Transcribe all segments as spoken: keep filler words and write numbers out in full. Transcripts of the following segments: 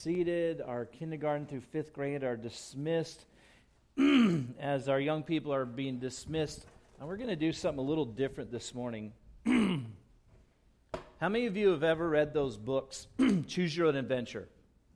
seated. Our kindergarten through fifth grade are dismissed. As our young people are being dismissed, and we're going to do something a little different this morning. How many of you have ever read those books, Choose Your Own Adventure?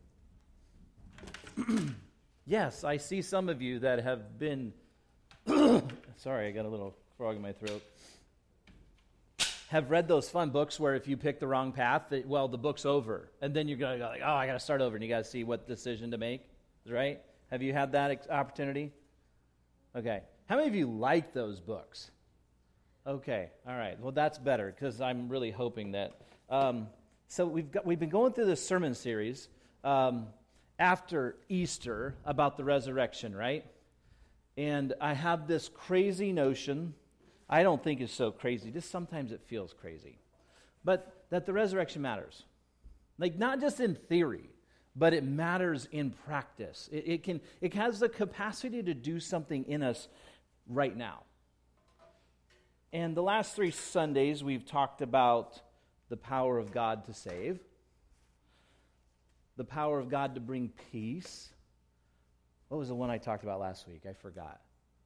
Yes, I see some of you that have been, sorry, I got a little frog in my throat, have read those fun books where if you pick the wrong path, that, well, the book's over. And then you're going to go like, oh, I got to start over, and you got to see what decision to make, right? Have you had that ex- opportunity? Okay. How many of you like those books? Okay. All right. Well, that's better because I'm really hoping that. Um, so we've got we've been going through this sermon series um, after Easter about the resurrection, right? And I have this crazy notion. I don't think it's so crazy. Just sometimes it feels crazy, but that the resurrection matters, like not just in theory, but it matters in practice. It, it can it has the capacity to do something in us right now. And the last three Sundays, we've talked about the power of God to save, the power of God to bring peace. What was the one I talked about last week? I forgot.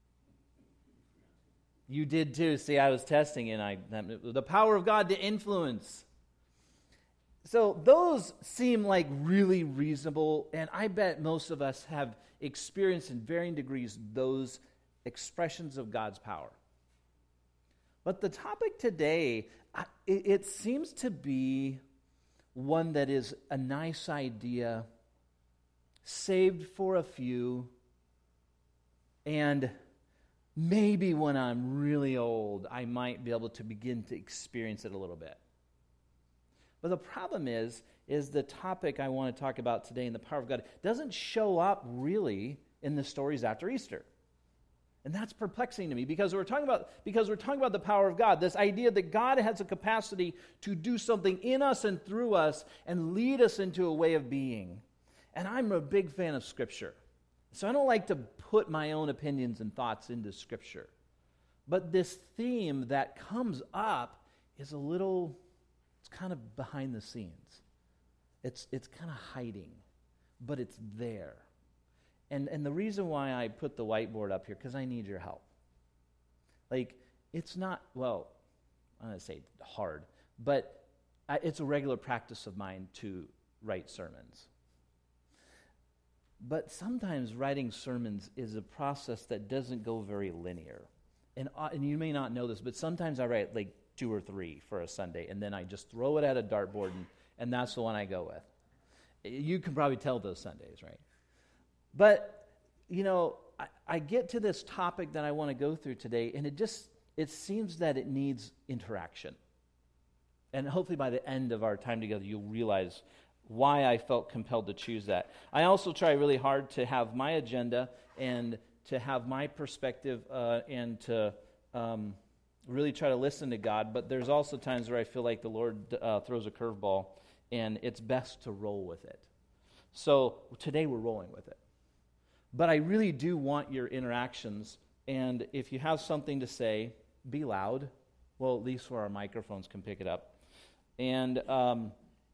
You did too. See, I was testing, and I the power of God to influence. So those seem like really reasonable, and I bet most of us have experienced in varying degrees those expressions of God's power. But the topic today, it, it seems to be one that is a nice idea, saved for a few, and maybe when I'm really old, I might be able to begin to experience it a little bit. But the problem is, is the topic I want to talk about today in the power of God doesn't show up really in the stories after Easter. And that's perplexing to me because we're talking about because we're talking about the power of God, this idea that God has a capacity to do something in us and through us and lead us into a way of being. And I'm a big fan of Scripture. So I don't like to put my own opinions and thoughts into Scripture. But this theme that comes up is a little... It's kind of behind the scenes. It's it's kind of hiding, but it's there. And and the reason why I put the whiteboard up here, because I need your help. Like, it's not, well, I'm going to say hard, but I, it's a regular practice of mine to write sermons. But sometimes writing sermons is a process that doesn't go very linear. And uh, and you may not know this, but sometimes I write like two or three for a Sunday, and then I just throw it at a dartboard, and, and that's the one I go with. You can probably tell those Sundays, right? But, you know, I, I get to this topic that I want to go through today, and it just, it seems that it needs interaction. And hopefully by the end of our time together, you'll realize why I felt compelled to choose that. I also try really hard to have my agenda and to have my perspective uh, and to... Um, really try to listen to God, but there's also times where I feel like the Lord uh, throws a curveball, and it's best to roll with it. So today we're rolling with it. But I really do want your interactions, and if you have something to say, be loud. Well, at least where our microphones can pick it up. And um,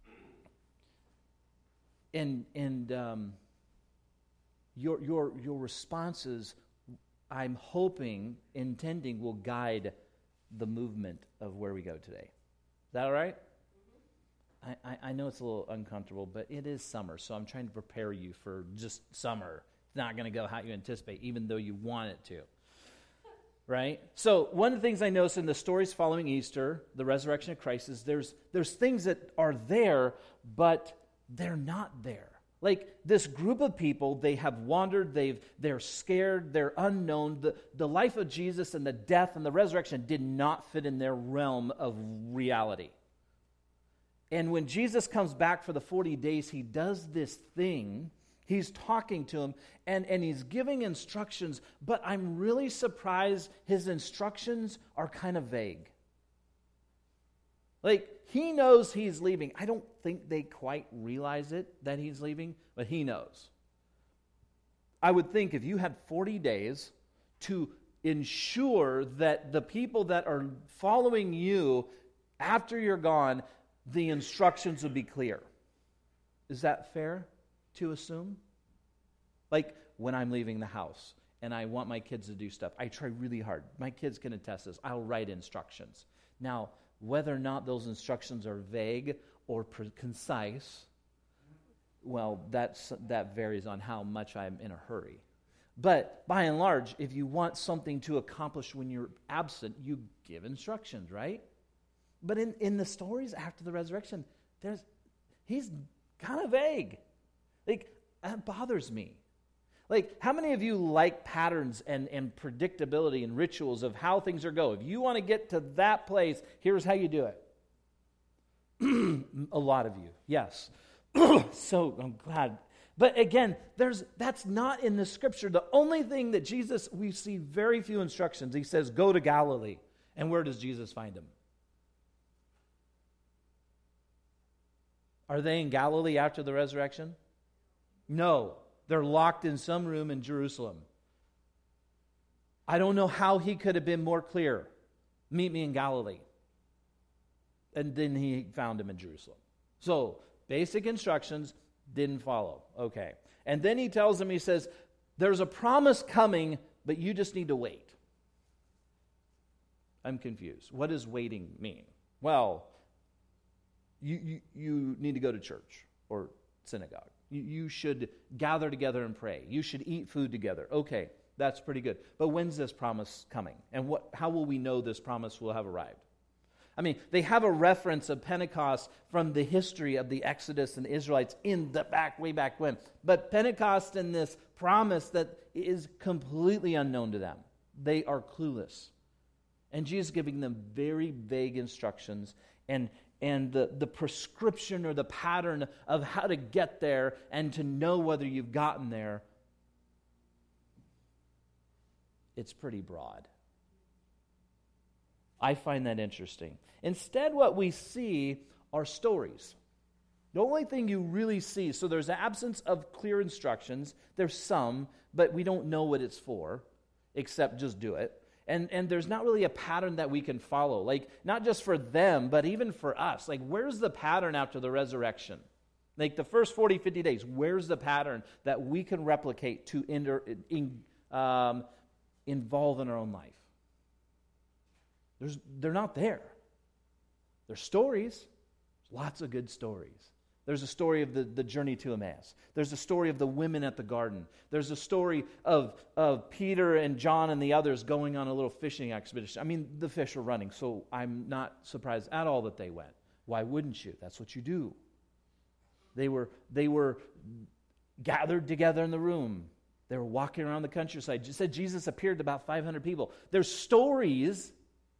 and and um, your your your responses, I'm hoping, intending, will guide the movement of where we go today. Is that all right? Mm-hmm. I, I, I know it's a little uncomfortable, but it is summer, so I'm trying to prepare you for just summer. It's not going to go how you anticipate, even though you want it to. Right? So one of the things I noticed in the stories following Easter, the resurrection of Christ, is there's there's things that are there, but they're not there. Like this group of people, they have wandered, they've, they're scared, they're unknown. The, the life of Jesus and the death and the resurrection did not fit in their realm of reality. And when Jesus comes back for the forty days, he does this thing. He's talking to them, and, and he's giving instructions, but I'm really surprised his instructions are kind of vague. Like, he knows he's leaving. I don't think they quite realize it, that he's leaving, but he knows. I would think if you had forty days to ensure that the people that are following you after you're gone, the instructions would be clear. Is that fair? to assume? Like when I'm leaving the house and I want my kids to do stuff, I try really hard. My kids can attest this. I'll write instructions. Now, whether or not those instructions are vague or pre- concise, well, that's, that varies on how much I'm in a hurry. But by and large, if you want something to accomplish when you're absent, you give instructions, right? But in, in the stories after the resurrection, there's he's kind of vague. Like, that bothers me. Like, how many of you like patterns and, and predictability and rituals of how things are going? If you want to get to that place, here's how you do it. A lot of you, yes. So I'm glad. But again, there's that's not in the scripture. The only thing that Jesus, we see very few instructions. He says, go to Galilee. And where does Jesus find him? Are they in Galilee after the resurrection? No. They're locked in some room in Jerusalem. I don't know how he could have been more clear. Meet me in Galilee. And then he found him in Jerusalem. So, basic instructions didn't follow. Okay. And then he tells them, he says, there's a promise coming, but you just need to wait. I'm confused. What does waiting mean? Well, you, you, you need to go to church or synagogue. You, you should gather together and pray. You should eat food together. Okay, that's pretty good. But when's this promise coming? And what? How will we know this promise will have arrived? I mean, they have a reference of Pentecost from the history of the Exodus and the Israelites in the back, way back when. But Pentecost and this promise that is completely unknown to them. They are clueless. And Jesus is giving them very vague instructions and and the, the prescription or the pattern of how to get there and to know whether you've gotten there, it's pretty broad. I find that interesting. Instead, what we see are stories. The only thing you really see, so there's an absence of clear instructions. There's some, but we don't know what it's for, except just do it. And and there's not really a pattern that we can follow. Like, not just for them, but even for us. Like, where's the pattern after the resurrection? Like, the first forty, fifty days, where's the pattern that we can replicate to inter, in, um, involve in our own life? There's, they're not there. There's stories. Lots of good stories. There's a story of the, the journey to Emmaus. There's a story of the women at the garden. There's a story of, of Peter and John and the others going on a little fishing expedition. I mean, the fish are running, so I'm not surprised at all that they went. Why wouldn't you? That's what you do. They were, they were gathered together in the room. They were walking around the countryside. Just said Jesus appeared to about five hundred people. There's stories,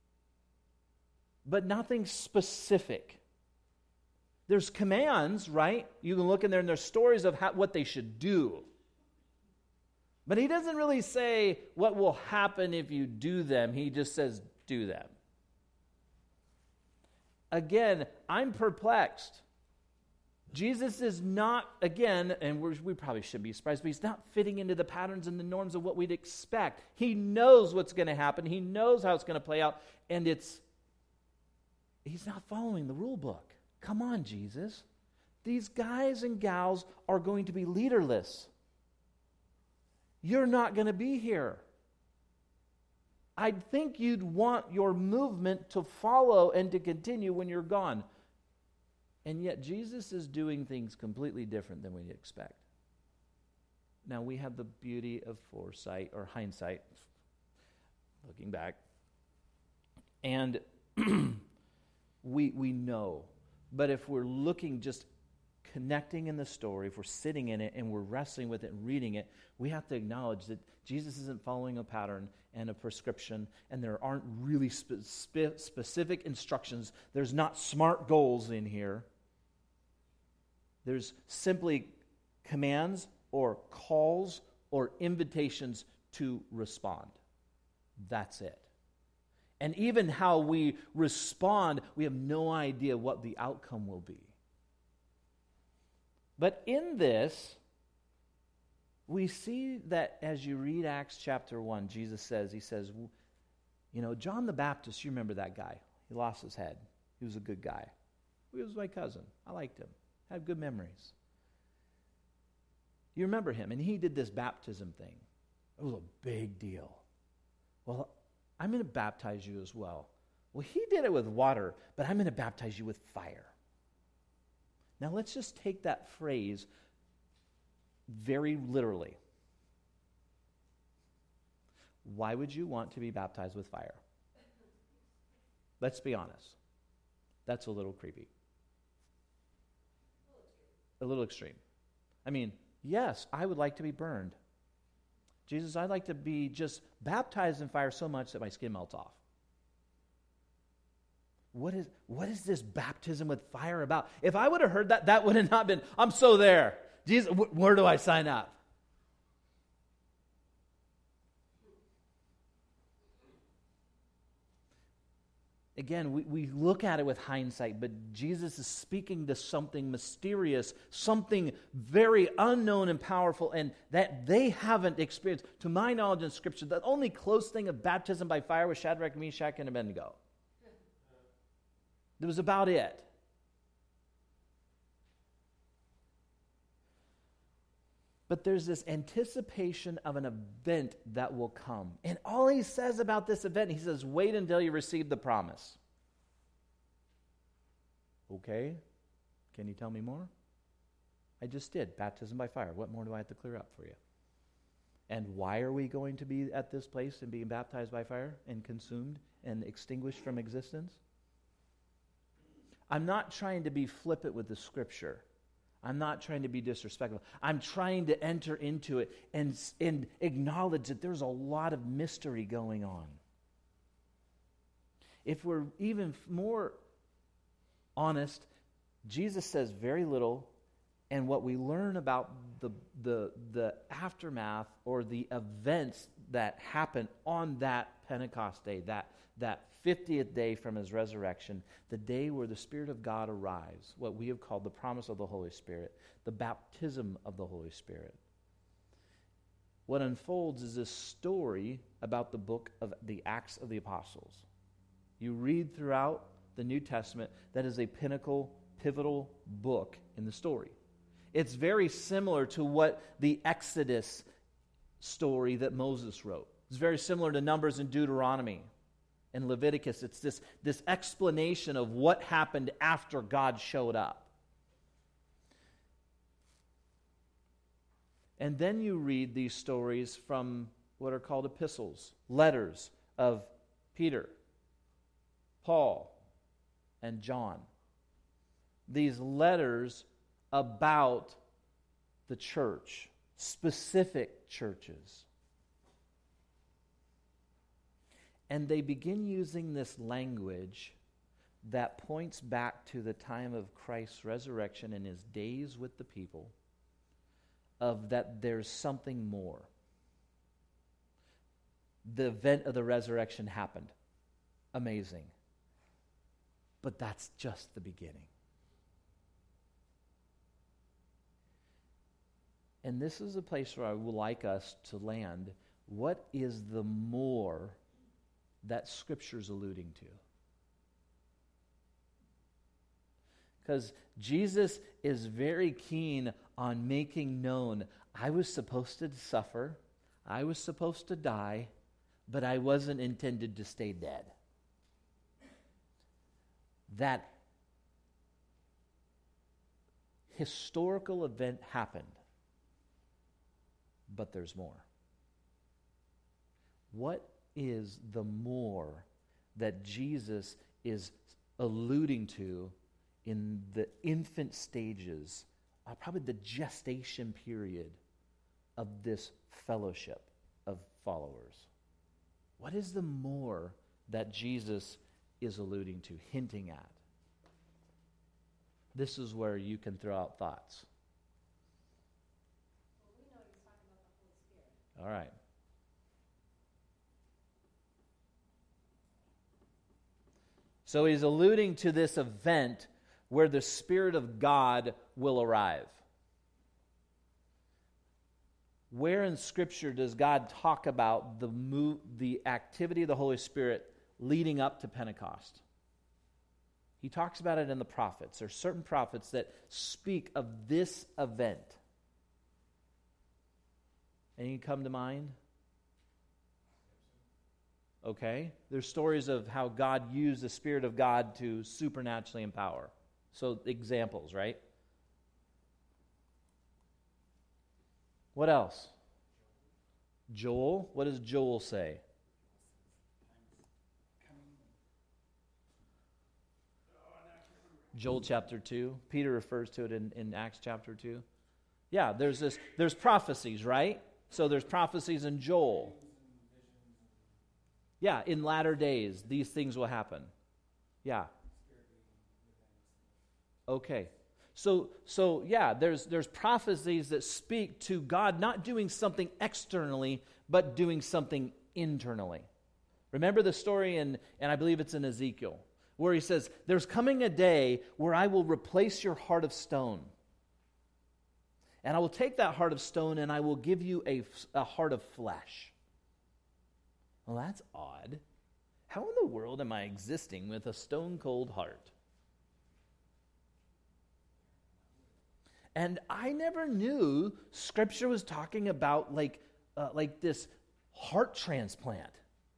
but nothing specific. There's commands, right? You can look in there and there's stories of how, what they should do. But he doesn't really say what will happen if you do them. He just says, do them. Again, I'm perplexed. Jesus is not, again, and we're, we probably should be surprised, but he's not fitting into the patterns and the norms of what we'd expect. He knows what's going to happen. He knows how it's going to play out. And it's, he's not following the rule book. Come on, Jesus. These guys and gals are going to be leaderless. You're not going to be here. I'd think you'd want your movement to follow and to continue when you're gone. And yet Jesus is doing things completely different than we expect. Now, we have the beauty of foresight or hindsight, looking back. And we we know. But if we're looking, just connecting in the story, if we're sitting in it and we're wrestling with it and reading it, we have to acknowledge that Jesus isn't following a pattern and a prescription, and there aren't really spe- spe- specific instructions. There's not SMART goals in here. There's simply commands or calls or invitations to respond. That's it. And even how we respond, we have no idea what the outcome will be. But in this, we see that as you read Acts chapter one, Jesus says, he says, you know, John the Baptist, you remember that guy. He lost his head. He was a good guy. He was my cousin. I liked him. I have good memories. You remember him, and he did this baptism thing. It was a big deal. Well, I'm going to baptize you as well. Well, he did it with water, but I'm going to baptize you with fire. Now, let's just take that phrase very literally. Why would you want to be baptized with fire? Let's be honest. That's a little creepy. A little extreme. I mean, yes, I would like to be burned. Jesus, I'd like to be just baptized in fire so much that my skin melts off. What is, what is this baptism with fire about? If I would have heard that, that would have not been, I'm so there. Jesus, wh- where do I sign up? Again, we, we look at it with hindsight, but Jesus is speaking to something mysterious, something very unknown and powerful, and that they haven't experienced. To my knowledge in Scripture, the only close thing of baptism by fire was Shadrach, Meshach, and Abednego. That was about it. But there's this anticipation of an event that will come. And all he says about this event, he says, wait until you receive the promise. Okay, can you tell me more? I just did, baptism by fire. What more do I have to clear up for you? And why are we going to be at this place and being baptized by fire and consumed and extinguished from existence? I'm not trying to be flippant with the Scripture. I'm not trying to be disrespectful. I'm trying to enter into it and, and acknowledge that there's a lot of mystery going on. If we're even more honest, Jesus says very little, and what we learn about the, the, the aftermath or the events that happen on that Pentecost day, that, that fiftieth day from his resurrection, the day where the Spirit of God arrives, what we have called the promise of the Holy Spirit, the baptism of the Holy Spirit. What unfolds is this story about the book of the Acts of the Apostles. You read throughout the New Testament, that is a pinnacle, pivotal book in the story. It's very similar to what the Exodus story that Moses wrote. It's very similar to Numbers and Deuteronomy. In Leviticus, it's this, this explanation of what happened after God showed up. And then you read these stories from what are called epistles, letters of Peter, Paul, and John. These letters about the church, specific churches. And they begin using this language that points back to the time of Christ's resurrection and his days with the people, of that there's something more. The event of the resurrection happened. Amazing. But that's just the beginning. And this is a place where I would like us to land. What is the more that Scripture's alluding to? Because Jesus is very keen on making known, I was supposed to suffer, I was supposed to die, but I wasn't intended to stay dead. That historical event happened, but there's more. What is the more that Jesus is alluding to in the infant stages, uh, probably the gestation period of this fellowship of followers? What is the more that Jesus is alluding to, hinting at? This is where you can throw out thoughts. Well, we know he's talking about the Holy Spirit. All right. So he's alluding to this event where the Spirit of God will arrive. Where in Scripture does God talk about the move, the activity of the Holy Spirit leading up to Pentecost? He talks about it in the prophets. There are certain prophets that speak of this event. Any come to mind? Okay. There's stories of how God used the Spirit of God to supernaturally empower. So examples, right? What else? Joel. What does Joel say? Joel chapter two. Peter refers to it in, in Acts chapter two. Yeah, there's this. There's prophecies, right? So there's prophecies in Joel. Yeah, in latter days, these things will happen. Yeah. Okay. So, so yeah, there's there's prophecies that speak to God not doing something externally, but doing something internally. Remember the story in, and I believe it's in Ezekiel, where he says, there's coming a day where I will replace your heart of stone. And I will take that heart of stone and I will give you a, a heart of flesh. Well, that's odd. How in the world am I existing with a stone-cold heart? And I never knew Scripture was talking about like, uh, like this heart transplant.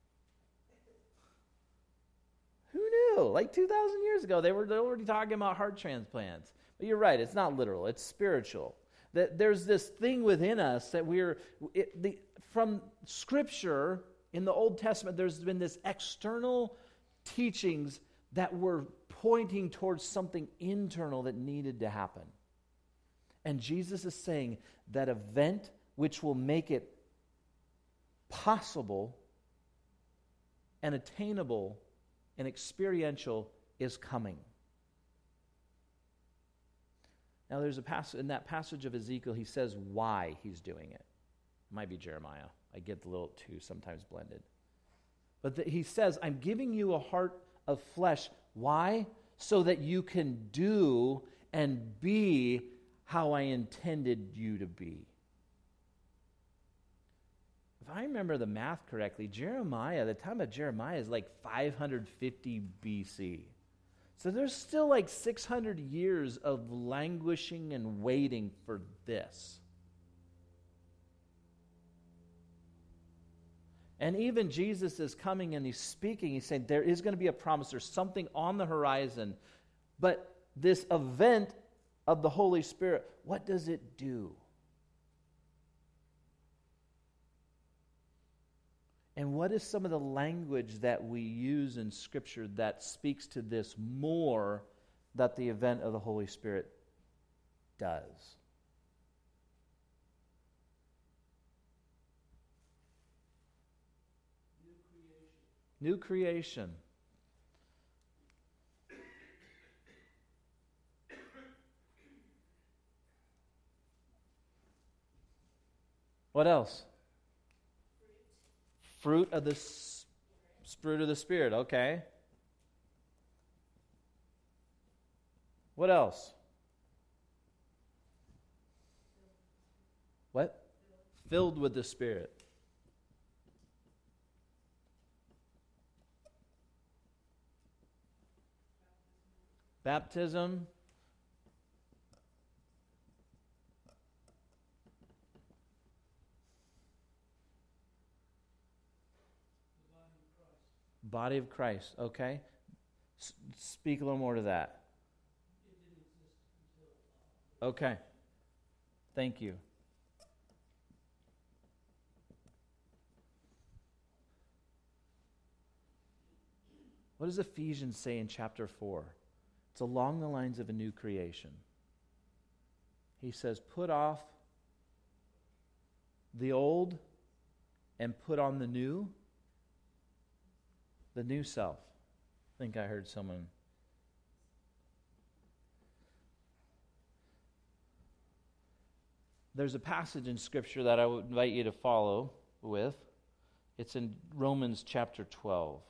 Who knew? Like two thousand years ago, they were already talking about heart transplants. But you're right, it's not literal, it's spiritual. That there's this thing within us that we're, it, the, from Scripture in the Old Testament, there's been this external teachings that were pointing towards something internal that needed to happen. And Jesus is saying that event which will make it possible and attainable and experiential is coming. Now there's a passage, in that passage of Ezekiel, he says why he's doing it. It might be Jeremiah. I get the little two sometimes blended. But the, he says, I'm giving you a heart of flesh. Why? So that you can do and be how I intended you to be. If I remember the math correctly, Jeremiah, the time of Jeremiah is like five hundred fifty B C. So there's still like six hundred years of languishing and waiting for this. And even Jesus is coming and he's speaking. He's saying there is going to be a promise. There's something on the horizon. But this event of the Holy Spirit, what does it do? And what is some of the language that we use in Scripture that speaks to this more that the event of the Holy Spirit does? New creation. New creation. What else? Fruit of the s- fruit of the Spirit. Okay. What else? What? Filled with the Spirit. Baptism. Body of Christ, okay. S- speak a little more to that. Okay. Thank you. What does Ephesians say in chapter four? It's along the lines of a new creation. He says, put off the old and put on the new. The new self. I think I heard someone. There's a passage in Scripture that I would invite you to follow with. It's in Romans chapter twelve.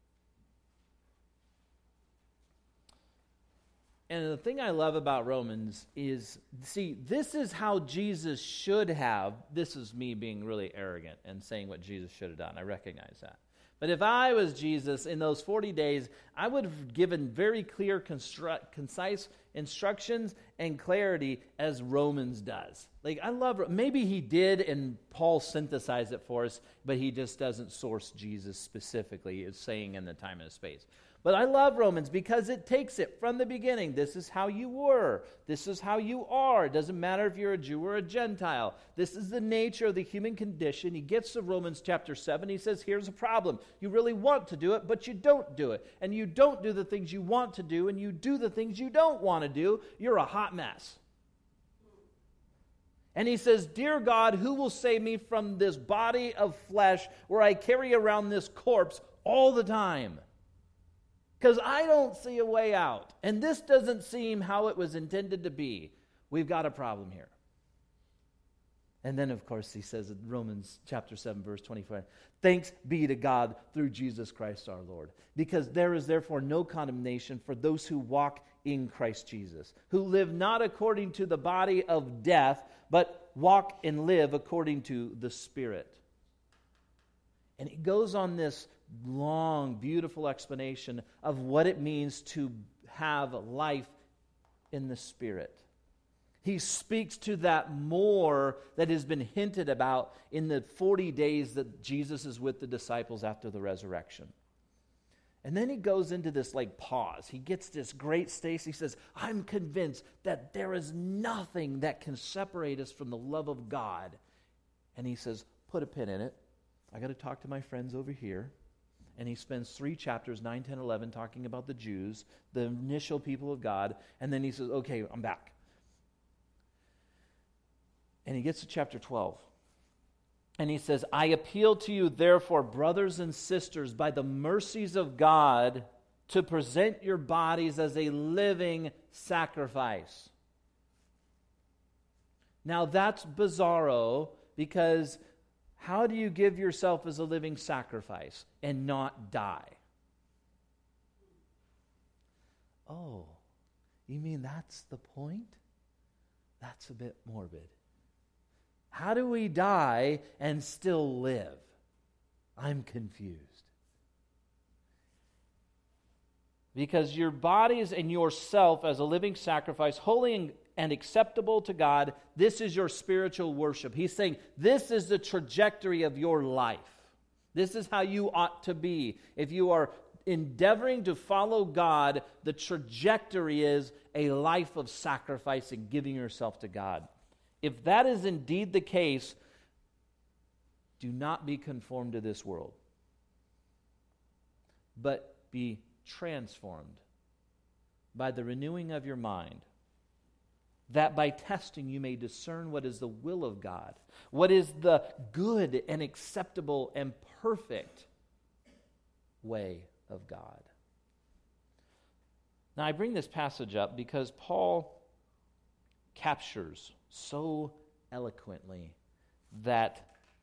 And the thing I love about Romans is, see, this is how Jesus should have, this is me being really arrogant and saying what Jesus should have done. I recognize that. But if I was Jesus in those forty days, I would have given very clear, constru- concise instructions and clarity as Romans does. Like, I love, maybe he did and Paul synthesized it for us, but he just doesn't source Jesus specifically, it's saying in the time and space. But I love Romans because it takes it from the beginning. This is how you were. This is how you are. It doesn't matter if you're a Jew or a Gentile. This is the nature of the human condition. He gets to Romans chapter seven. He says, here's a problem. You really want to do it, but you don't do it. And you don't do the things you want to do, and you do the things you don't want to do. You're a hot mess. And he says, dear God, who will save me from this body of flesh where I carry around this corpse all the time? Because I don't see a way out. And this doesn't seem how it was intended to be. We've got a problem here. And then, of course, he says in Romans chapter seven, verse twenty-four, thanks be to God through Jesus Christ our Lord. Because there is therefore no condemnation for those who walk in Christ Jesus, who live not according to the body of death, but walk and live according to the Spirit. And he goes on this long, beautiful explanation of what it means to have life in the Spirit. He speaks to that more that has been hinted about in the forty days that Jesus is with the disciples after the resurrection. And then he goes into this like pause. He gets this great space. He says, I'm convinced that there is nothing that can separate us from the love of God. And he says, put a pin in it. I got to talk to my friends over here. And he spends three chapters, nine, ten, eleven, talking about the Jews, the initial people of God. And then he says, okay, I'm back. And he gets to chapter twelve. And he says, I appeal to you, therefore, brothers and sisters, by the mercies of God, to present your bodies as a living sacrifice. Now that's bizarro, because how do you give yourself as a living sacrifice and not die? Oh, you mean that's the point? That's a bit morbid. How do we die and still live? I'm confused. Because your bodies and yourself as a living sacrifice, holy and acceptable to God, this is your spiritual worship. He's saying this is the trajectory of your life. This is how you ought to be. If you are endeavoring to follow God, the trajectory is a life of sacrifice and giving yourself to God. If that is indeed the case, do not be conformed to this world, but be transformed by the renewing of your mind, that by testing you may discern what is the will of God, what is the good and acceptable and perfect way of God. Now, I bring this passage up because Paul captures so eloquently that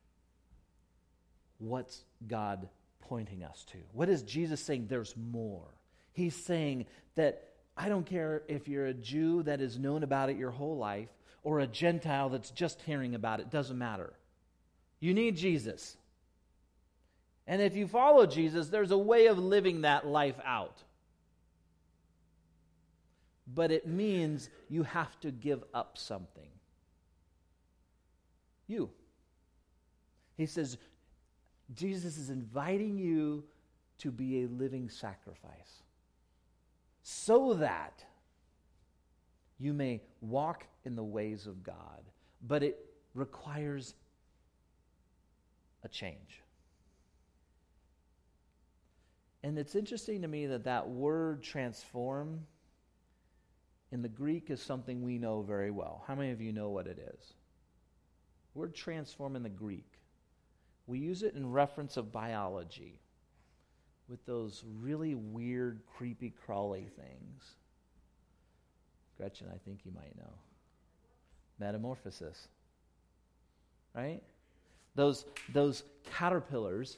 what's God pointing us to? What is Jesus saying? There's more. He's saying that I don't care if you're a Jew that has known about it your whole life or a Gentile that's just hearing about it. Doesn't matter. You need Jesus. And if you follow Jesus, there's a way of living that life out. But it means you have to give up something. You. He says, Jesus is inviting you to be a living sacrifice so that you may walk in the ways of God. But it requires a change. And it's interesting to me that that word transform in the Greek is something we know very well. How many of you know what it is? The word transform in the Greek. We use it in reference of biology with those really weird, creepy, crawly things. Gretchen, I think you might know. Metamorphosis. Right? Those, those caterpillars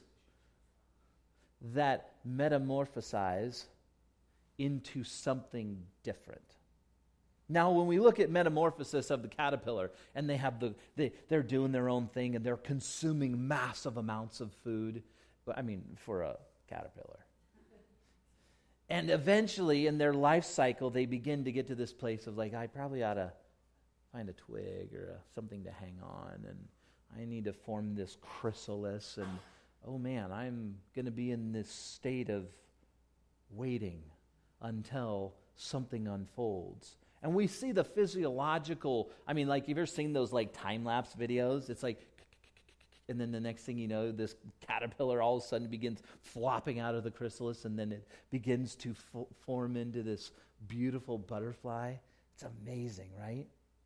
that metamorphosize into something different. Now, when we look at metamorphosis of the caterpillar, and they have the, they, they're doing their own thing, and they're consuming massive amounts of food, I mean, for a caterpillar. And eventually, in their life cycle, they begin to get to this place of like, I probably ought to find a twig or a, something to hang on, and I need to form this chrysalis, and oh man, I'm going to be in this state of waiting until something unfolds. And we see the physiological, I mean, like, you've ever seen those like time-lapse videos? It's like, and then the next thing you know, this caterpillar all of a sudden begins flopping out of the chrysalis, and then it begins to fo- form into this beautiful butterfly. It's amazing, right?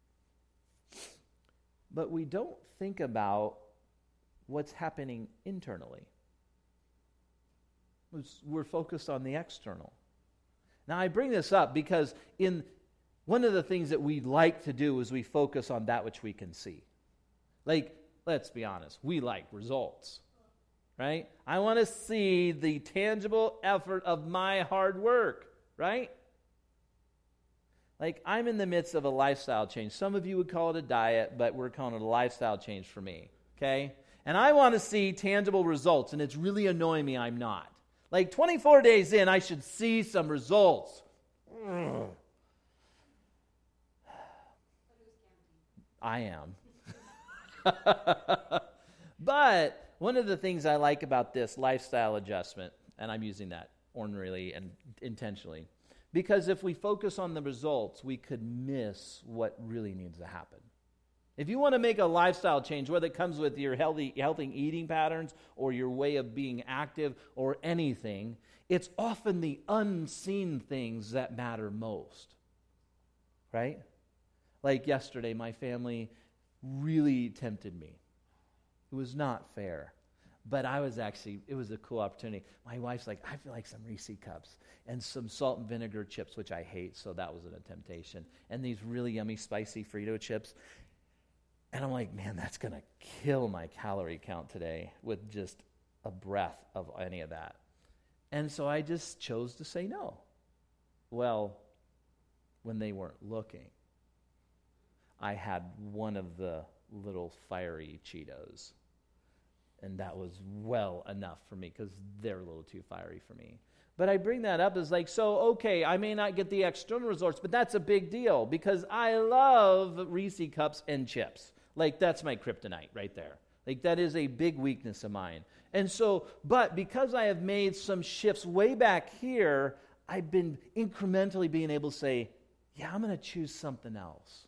But we don't think about what's happening internally. We're focused on the external. Now, I bring this up because in one of the things that we like to do is we focus on that which we can see. Like, let's be honest, we like results, right? I want to see the tangible effort of my hard work, right? Like, I'm in the midst of a lifestyle change. Some of you would call it a diet, but we're calling it a lifestyle change for me, okay? And I want to see tangible results, and it's really annoying me I'm not. Like, twenty-four days in, I should see some results. Ugh. I am. But one of the things I like about this lifestyle adjustment, and I'm using that ornery and intentionally, because if we focus on the results, we could miss what really needs to happen. If you want to make a lifestyle change, whether it comes with your healthy, healthy eating patterns or your way of being active or anything, it's often the unseen things that matter most, right? Like yesterday, my family really tempted me. It was not fair, but I was actually, it was a cool opportunity. My wife's like, I feel like some Reese cups and some salt and vinegar chips, which I hate, so that wasn't a temptation, and these really yummy spicy Frito chips. And I'm like, man, that's going to kill my calorie count today with just a breath of any of that. And so I just chose to say no. Well, when they weren't looking, I had one of the little fiery Cheetos. And that was well enough for me because they're a little too fiery for me. But I bring that up as like, so, okay, I may not get the external results, but that's a big deal because I love Reese cups and chips. Like, that's my kryptonite right there. Like, that is a big weakness of mine. And so, but because I have made some shifts way back here, I've been incrementally being able to say, yeah, I'm going to choose something else.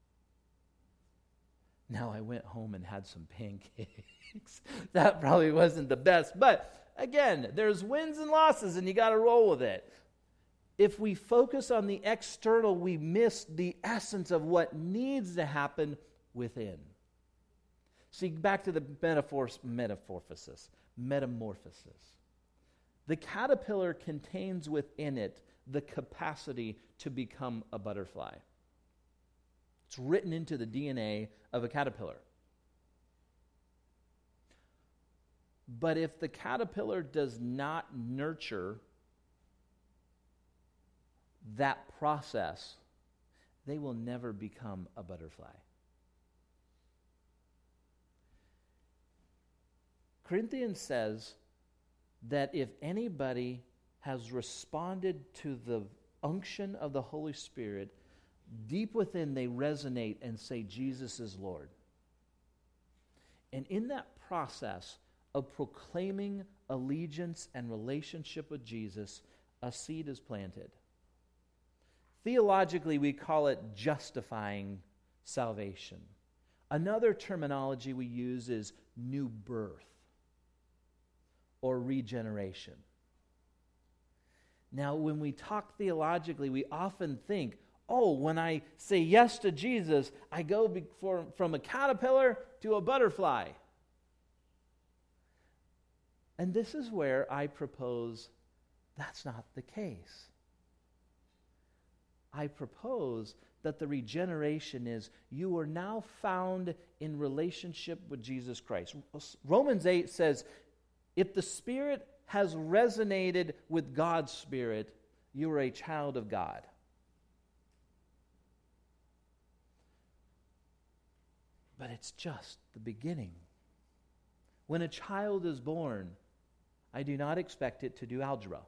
Now, I went home and had some pancakes. That probably wasn't the best. But, again, there's wins and losses, and you got to roll with it. If we focus on the external, we miss the essence of what needs to happen within. See, back to the metaphors, metamorphosis. Metamorphosis. The caterpillar contains within it the capacity to become a butterfly. It's written into the D N A of a caterpillar. But if the caterpillar does not nurture that process, they will never become a butterfly. Corinthians says that if anybody has responded to the unction of the Holy Spirit, deep within they resonate and say, Jesus is Lord. And in that process of proclaiming allegiance and relationship with Jesus, a seed is planted. Theologically, we call it justifying salvation. Another terminology we use is new birth or regeneration. Now, when we talk theologically, we often think, oh, when I say yes to Jesus, I go before, from a caterpillar to a butterfly. And this is where I propose that's not the case. I propose that the regeneration is you are now found in relationship with Jesus Christ. Romans eight says, if the Spirit has resonated with God's Spirit, you are a child of God. But it's just the beginning. When a child is born, I do not expect it to do algebra.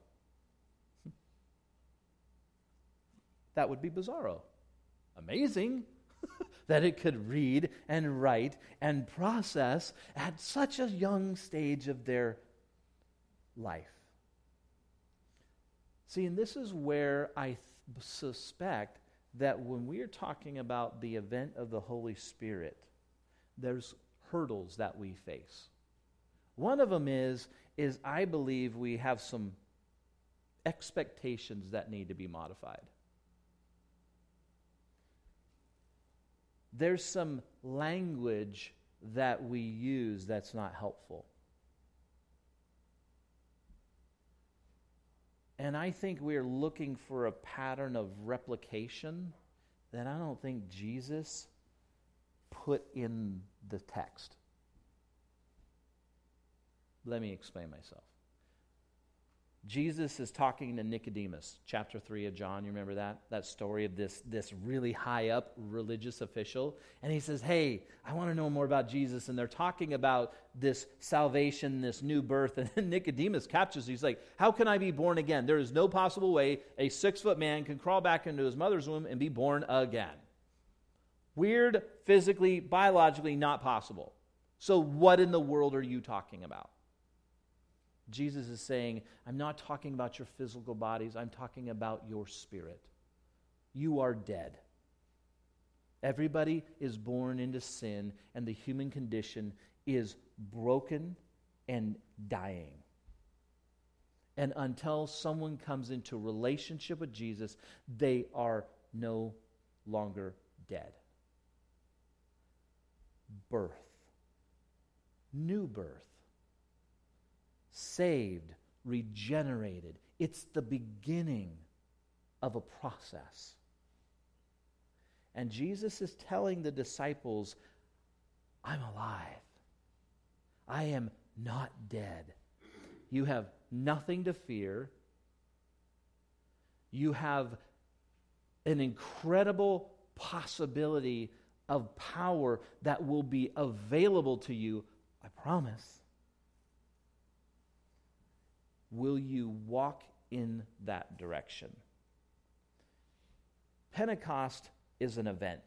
That would be bizarro. Amazing that it could read and write and process at such a young stage of their life. See, and this is where I th- suspect that when we are talking about the event of the Holy Spirit, there's hurdles that we face. One of them is, is I believe we have some expectations that need to be modified. There's some language that we use that's not helpful. And I think we're looking for a pattern of replication that I don't think Jesus put in the text. Let me explain myself. Jesus is talking to Nicodemus, chapter three of John. You remember that? That story of this, this really high up religious official. And he says, hey, I want to know more about Jesus. And they're talking about this salvation, this new birth. And then Nicodemus captures, he's like, how can I be born again? There is no possible way a six-foot man can crawl back into his mother's womb and be born again. Weird, physically, biologically not possible. So what in the world are you talking about? Jesus is saying, I'm not talking about your physical bodies. I'm talking about your spirit. You are dead. Everybody is born into sin, and the human condition is broken and dying. And until someone comes into relationship with Jesus, they are no longer dead. Birth. New birth. Saved, regenerated. It's the beginning of a process. And Jesus is telling the disciples, I'm alive. I am not dead. You have nothing to fear. You have an incredible possibility of power that will be available to you, I promise. Will you walk in that direction? Pentecost is an event.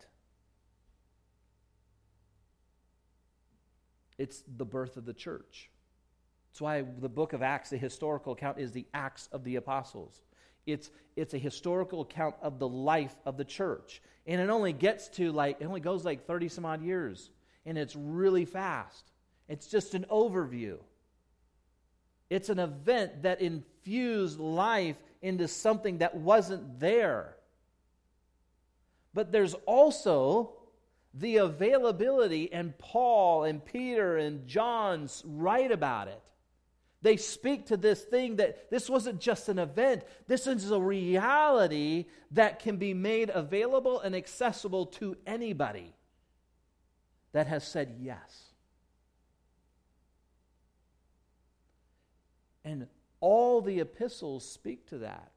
It's the birth of the church. That's why the book of Acts, the historical account, is the Acts of the Apostles. It's, it's a historical account of the life of the church. And it only gets to like, it only goes like thirty some odd years. And it's really fast. It's just an overview. It's an event that infused life into something that wasn't there. But there's also the availability, and Paul and Peter and John write about it. They speak to this thing that this wasn't just an event. This is a reality that can be made available and accessible to anybody that has said yes. And all the epistles speak to that.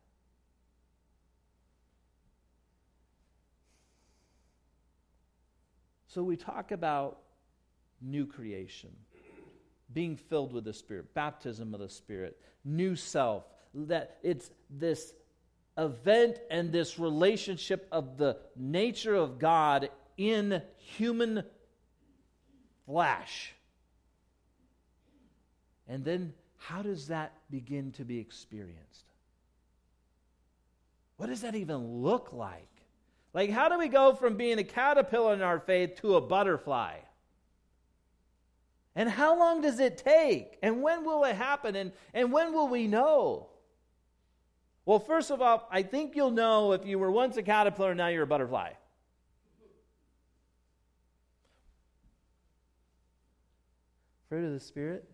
So we talk about new creation, being filled with the Spirit, baptism of the Spirit, new self, that it's this event and this relationship of the nature of God in human flesh. And then how does that begin to be experienced? What does that even look like? Like, how do we go from being a caterpillar in our faith to a butterfly? And how long does it take? And when will it happen? And, and when will we know? Well, first of all, I think you'll know if you were once a caterpillar and now you're a butterfly. Fruit of the Spirit?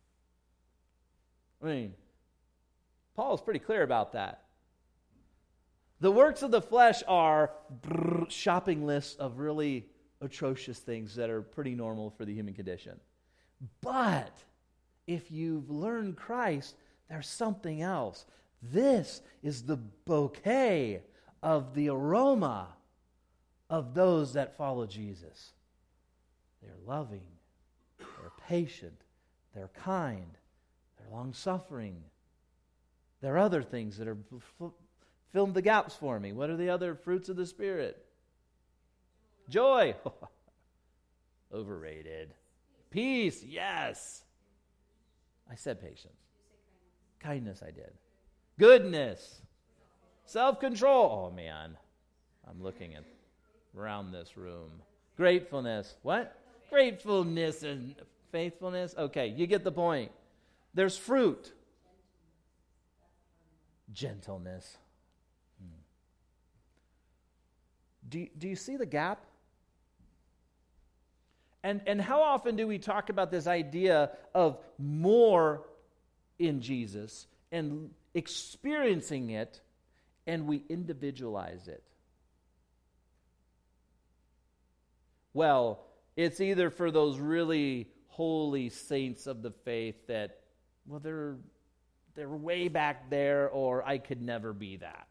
I mean, Paul is pretty clear about that. The works of the flesh are brrr, shopping lists of really atrocious things that are pretty normal for the human condition. But if you've learned Christ, there's something else. This is the bouquet of the aroma of those that follow Jesus. They're loving, they're patient, they're kind, they're long-suffering. There are other things that are f- filling the gaps for me. What are the other fruits of the Spirit? Joy. Overrated. Peace. Yes. I said patience. Kindness, I did. Goodness. Self-control. Oh, man. I'm looking at around this room. Gratefulness. What? Gratefulness and faithfulness. Okay, you get the point. There's fruit. Gentleness. Hmm. Do, do you see the gap? And, and how often do we talk about this idea of more in Jesus and experiencing it, and we individualize it? Well, it's either for those really holy saints of the faith that, well, they're they're way back there, or I could never be that.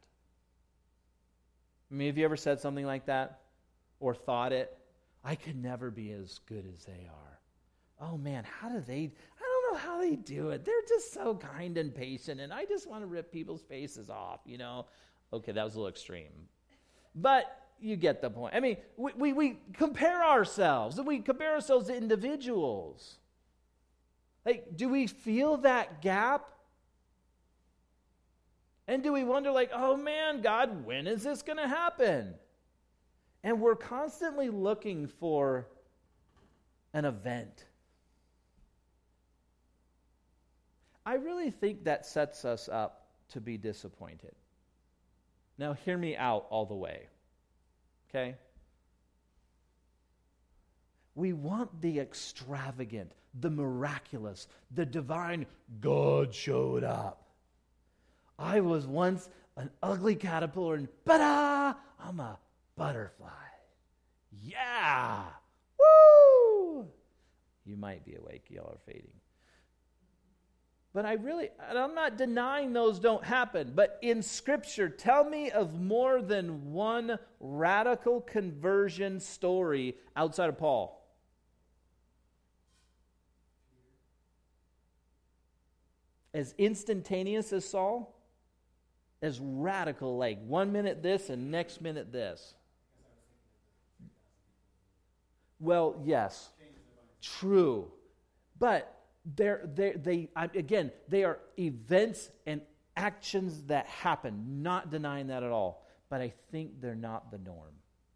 I mean, have you ever said something like that? Or thought it? I could never be as good as they are. Oh man, how do they, I don't know how they do it. They're just so kind and patient, and I just want to rip people's faces off, you know. Okay, that was a little extreme. But you get the point. I mean, we, we, we compare ourselves, we compare ourselves to individuals. Like, do we feel that gap? And do we wonder, like, oh man, God, when is this going to happen? And we're constantly looking for an event. I really think that sets us up to be disappointed. Now, hear me out all the way. Okay? We want the extravagant, the miraculous, the divine. God showed up. I was once an ugly caterpillar, and ba-da, I'm a butterfly. Yeah! Woo! You might be awake. Y'all are fading. But I really, and I'm not denying those don't happen, but in Scripture, tell me of more than one radical conversion story outside of Paul. As instantaneous as Saul, as radical, like one minute this and next minute this. Well, yes, true, but they're, they're, they again they are events and actions that happen. Not denying that at all, but I think they're not the norm.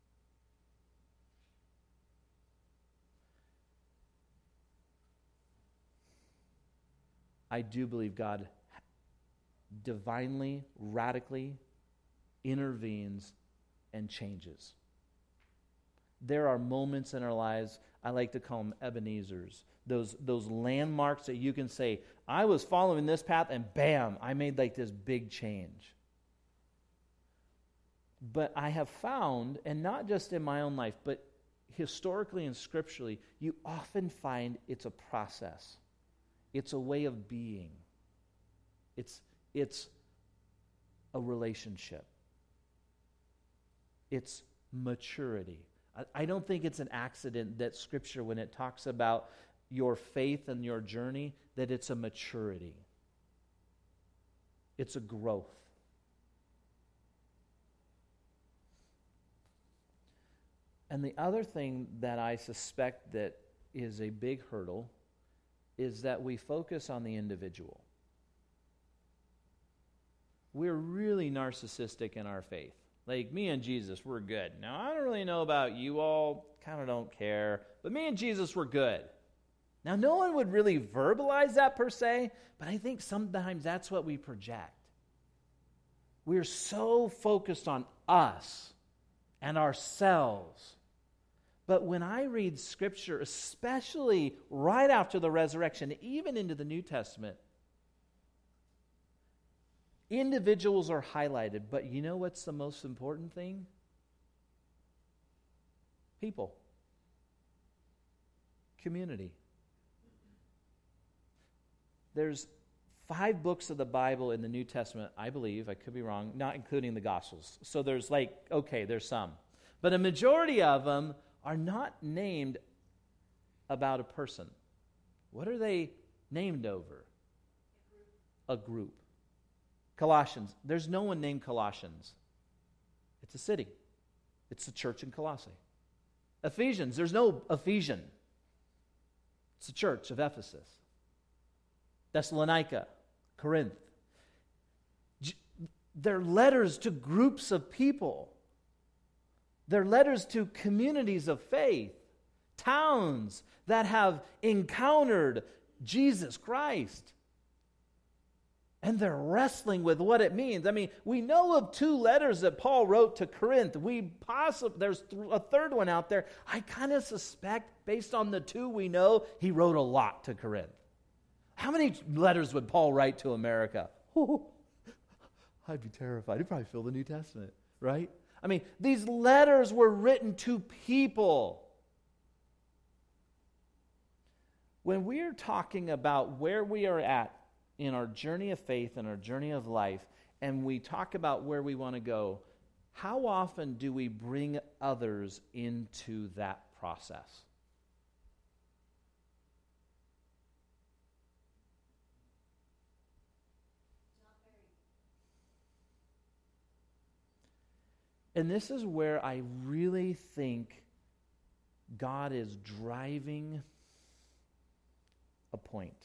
I do believe God divinely, radically intervenes and changes. There are moments in our lives, I like to call them Ebenezer's, those, those landmarks that you can say, I was following this path and bam, I made like this big change. But I have found, and not just in my own life, but historically and scripturally, you often find it's a process. It's a way of being. It's It's a relationship. It's maturity. I, I don't think it's an accident that Scripture, when it talks about your faith and your journey, that it's a maturity. It's a growth. And the other thing that I suspect that is a big hurdle is that we focus on the individual. We're really narcissistic in our faith. Like, me and Jesus, we're good. Now, I don't really know about you all, kind of don't care, but me and Jesus, we're good. Now, no one would really verbalize that per se, but I think sometimes that's what we project. We're so focused on us and ourselves. But when I read Scripture, especially right after the resurrection, even into the New Testament, individuals are highlighted, but you know what's the most important thing? People. Community. There's five books of the Bible in the New Testament, I believe, I could be wrong, not including the Gospels. So there's like, okay, there's some. But a majority of them are not named about a person. What are they named over? a group. Colossians, there's no one named Colossians. It's a city. It's the church in Colossae. Ephesians, there's no Ephesian. It's the church of Ephesus. Thessalonica, Corinth. They're letters to groups of people. They're letters to communities of faith, towns that have encountered Jesus Christ. And they're wrestling with what it means. I mean, we know of two letters that Paul wrote to Corinth. We possibly there's a third one out there. I kind of suspect, based on the two we know, he wrote a lot to Corinth. How many letters would Paul write to America? Oh, I'd be terrified. He'd probably fill the New Testament, right? I mean, these letters were written to people. When we're talking about where we are at in our journey of faith and our journey of life, and we talk about where we want to go, how often do we bring others into that process? And this is where I really think God is driving a point.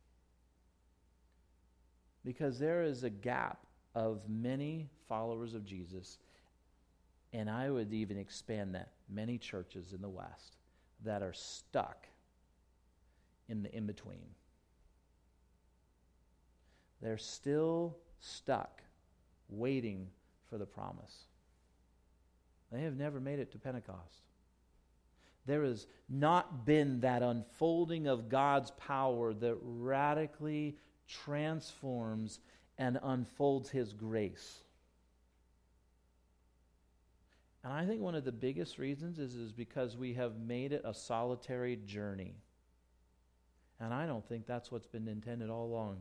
Because there is a gap of many followers of Jesus, and I would even expand that, many churches in the West that are stuck in the in-between. They're still stuck waiting for the promise. They have never made it to Pentecost. There has not been that unfolding of God's power that radically transforms and unfolds His grace. And I think one of the biggest reasons is, is because we have made it a solitary journey. And I don't think that's what's been intended all along.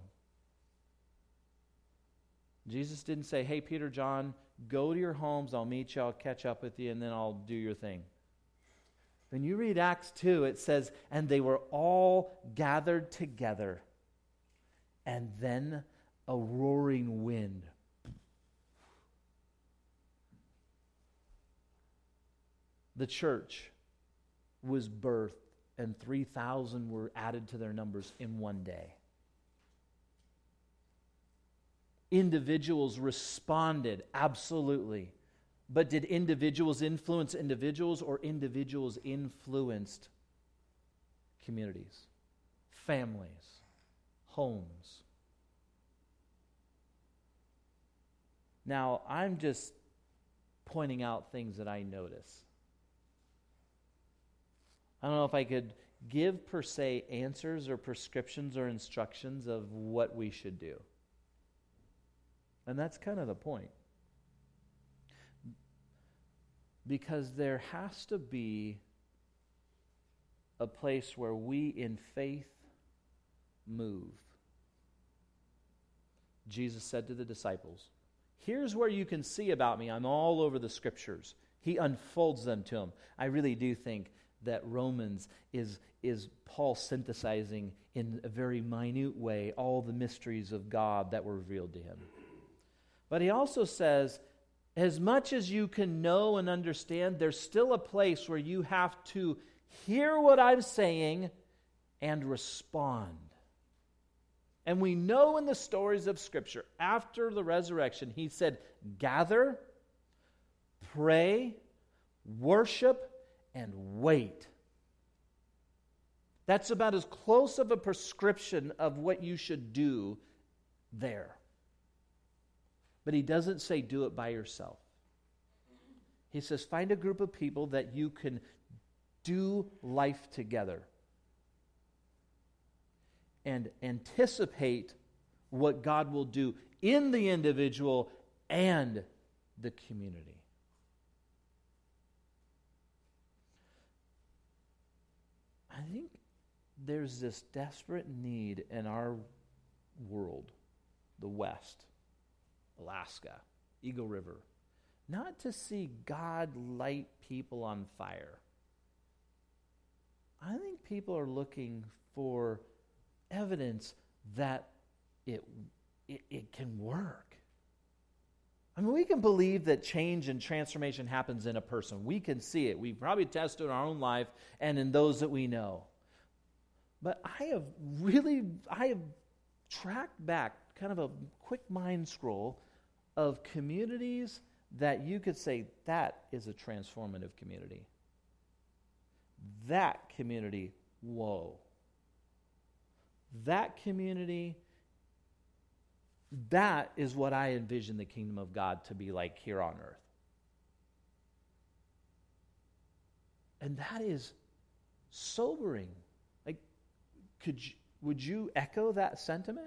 Jesus didn't say, hey, Peter, John, go to your homes, I'll meet you, I'll catch up with you, and then I'll do your thing. When you read Acts two, it says, and they were all gathered together, and then a roaring wind. The church was birthed, and three thousand were added to their numbers in one day. Individuals responded, absolutely. But did individuals influence individuals, or individuals influenced communities, families, homes? Now, I'm just pointing out things that I notice. I don't know if I could give per se answers or prescriptions or instructions of what we should do. And that's kind of the point. Because there has to be a place where we in faith move. Jesus said to the disciples, here's where you can see about me. I'm all over the scriptures. He unfolds them to them. I really do think that Romans is, is Paul synthesizing in a very minute way all the mysteries of God that were revealed to him. But he also says, as much as you can know and understand, there's still a place where you have to hear what I'm saying and respond. And we know in the stories of Scripture, after the resurrection, he said, gather, pray, worship, and wait. That's about as close of a prescription of what you should do there. But he doesn't say do it by yourself. He says find a group of people that you can do life together and anticipate what God will do in the individual and the community. I think there's this desperate need in our world, the West, Alaska, Eagle River, not to see God light people on fire. I think people are looking for evidence that it it, it can work. I mean, we can believe that change and transformation happens in a person. We can see it. We probably test it in our own life and in those that we know. But I have really, I have tracked back kind of a quick mind scroll of communities that you could say, that is a transformative community. That community, whoa. That community, that is what I envision the kingdom of God to be like here on earth. And that is sobering. Like, could you, would you echo that sentiment?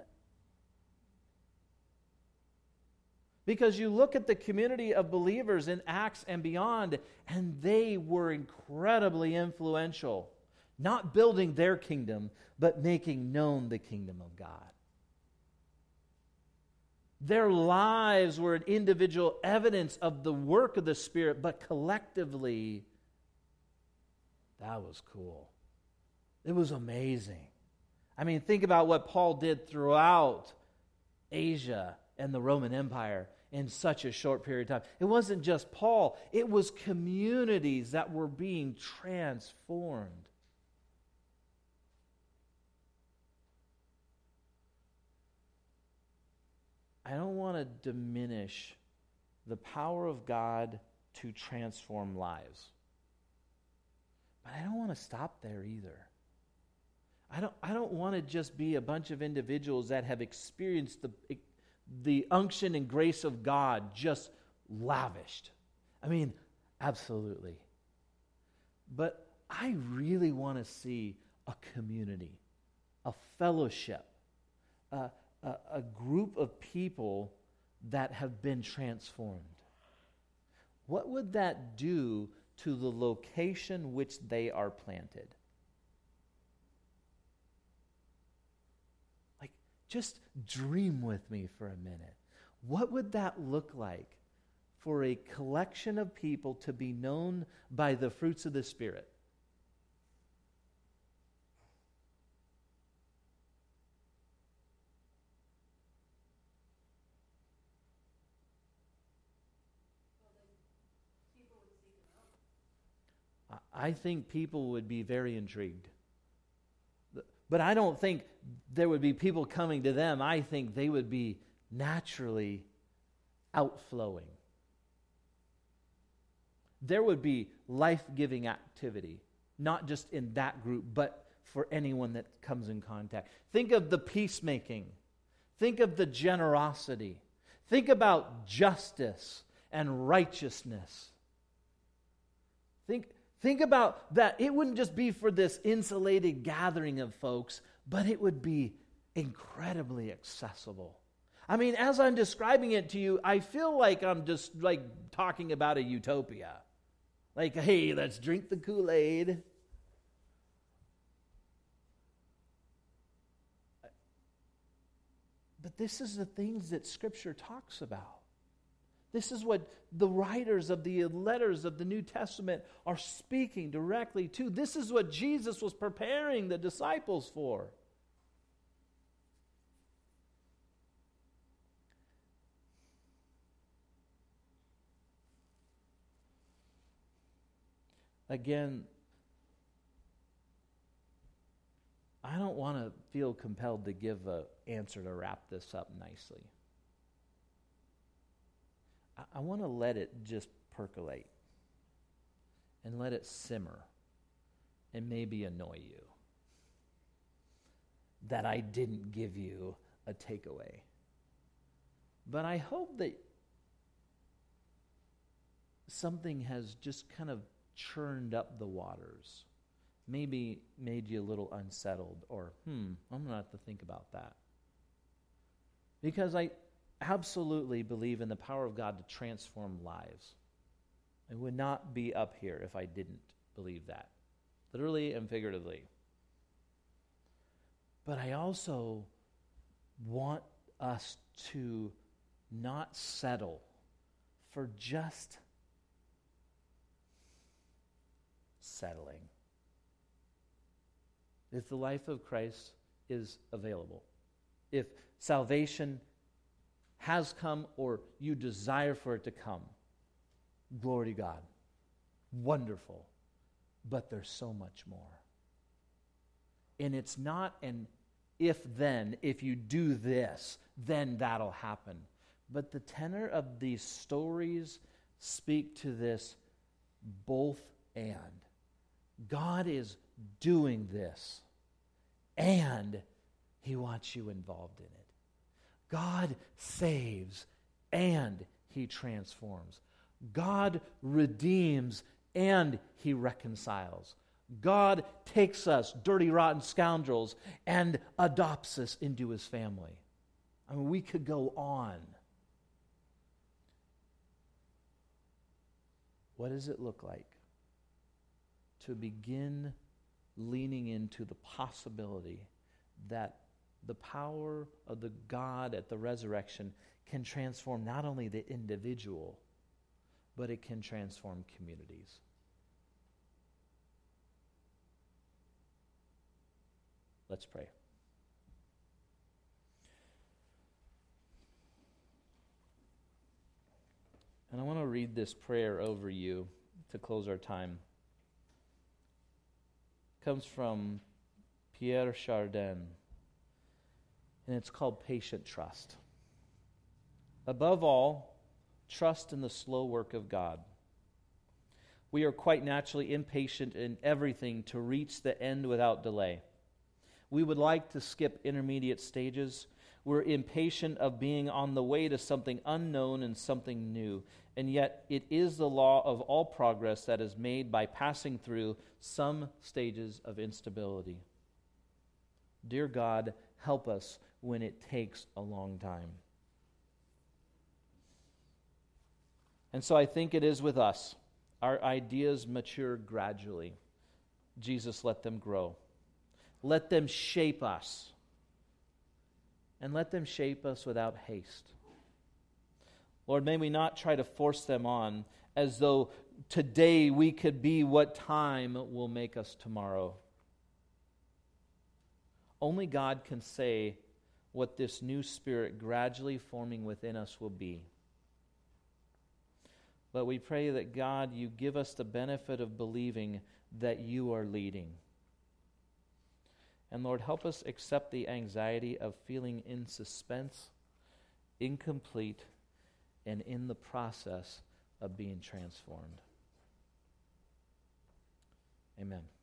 Because you look at the community of believers in Acts and beyond, and they were incredibly influential. Not building their kingdom, but making known the kingdom of God. Their lives were an individual evidence of the work of the Spirit, but collectively, that was cool. It was amazing. I mean, think about what Paul did throughout Asia and the Roman Empire in such a short period of time. It wasn't just Paul. It was communities that were being transformed. I don't want to diminish the power of God to transform lives. But I don't want to stop there either. I don't, I don't want to just be a bunch of individuals that have experienced the, the unction and grace of God just lavished. I mean, absolutely. But I really want to see a community, a fellowship, a, a, a group of people that have been transformed. What would that do to the location which they are planted? Like, just dream with me for a minute. What would that look like for a collection of people to be known by the fruits of the Spirit? I think people would be very intrigued. But I don't think there would be people coming to them. I think they would be naturally outflowing. There would be life-giving activity, not just in that group, but for anyone that comes in contact. Think of the peacemaking. Think of the generosity. Think about justice and righteousness. Think Think about that. It wouldn't just be for this insulated gathering of folks, but it would be incredibly accessible. I mean, as I'm describing it to you, I feel like I'm just like talking about a utopia. Like, hey, let's drink the Kool-Aid. But this is the things that Scripture talks about. This is what the writers of the letters of the New Testament are speaking directly to. This is what Jesus was preparing the disciples for. Again, I don't want to feel compelled to give an answer to wrap this up nicely. I want to let it just percolate and let it simmer and maybe annoy you that I didn't give you a takeaway. But I hope that something has just kind of churned up the waters, maybe made you a little unsettled, or, hmm, I'm going to have to think about that. Because I... absolutely believe in the power of God to transform lives. I would not be up here if I didn't believe that, literally and figuratively. But I also want us to not settle for just settling. If the life of Christ is available, if salvation has come or you desire for it to come. Glory to God. Wonderful. But there's so much more. And it's not an if then, if you do this, then that'll happen. But the tenor of these stories speak to this both and. God is doing this, and He wants you involved in it. God saves, and He transforms. God redeems, and He reconciles. God takes us, dirty, rotten scoundrels, and adopts us into His family. I mean, we could go on. What does it look like to begin leaning into the possibility that the power of the God at the resurrection can transform not only the individual, but it can transform communities? Let's pray. And I want to read this prayer over you to close our time. It comes from Pierre Chardin, and it's called Patient Trust. Above all, trust in the slow work of God. We are quite naturally impatient in everything to reach the end without delay. We would like to skip intermediate stages. We're impatient of being on the way to something unknown and something new. And yet it is the law of all progress that is made by passing through some stages of instability. Dear God, help us when it takes a long time. And so I think it is with us. Our ideas mature gradually. Jesus, let them grow. Let them shape us. And let them shape us without haste. Lord, may we not try to force them on as though today we could be what time will make us tomorrow. Only God can say what this new spirit gradually forming within us will be. But we pray that, God, you give us the benefit of believing that you are leading. And Lord, help us accept the anxiety of feeling in suspense, incomplete, and in the process of being transformed. Amen.